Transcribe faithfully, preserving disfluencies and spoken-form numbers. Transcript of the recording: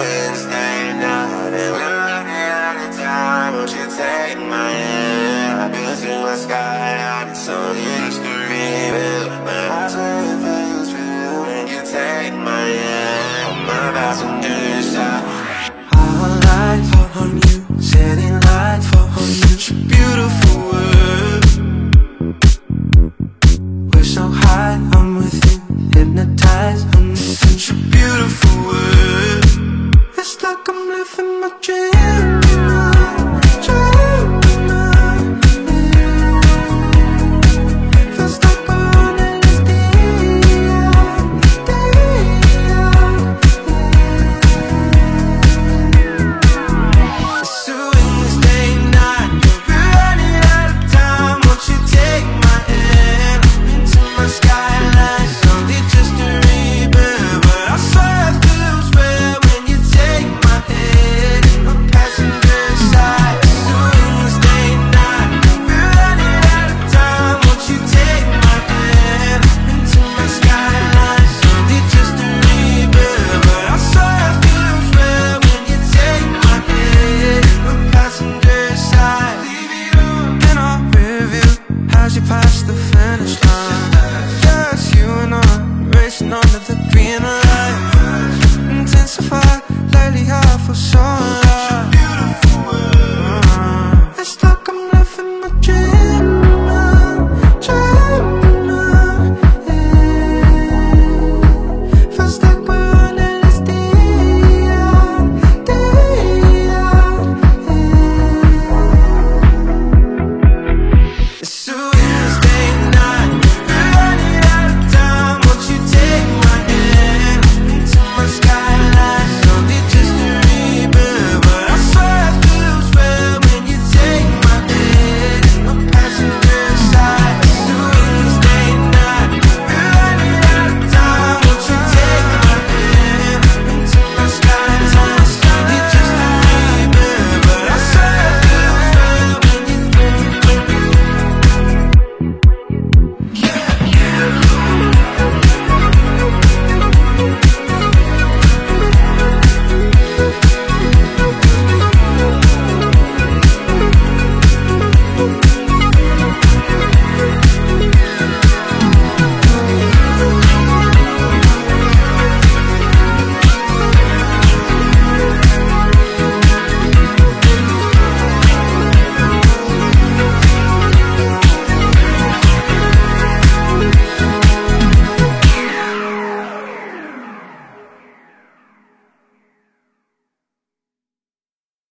been staying out and we're running out of time. Won't you take my hand? I've been through the sky, I've been so used to rebuild. My heart's where it feels real when you take my hand. I'm about to do this shot.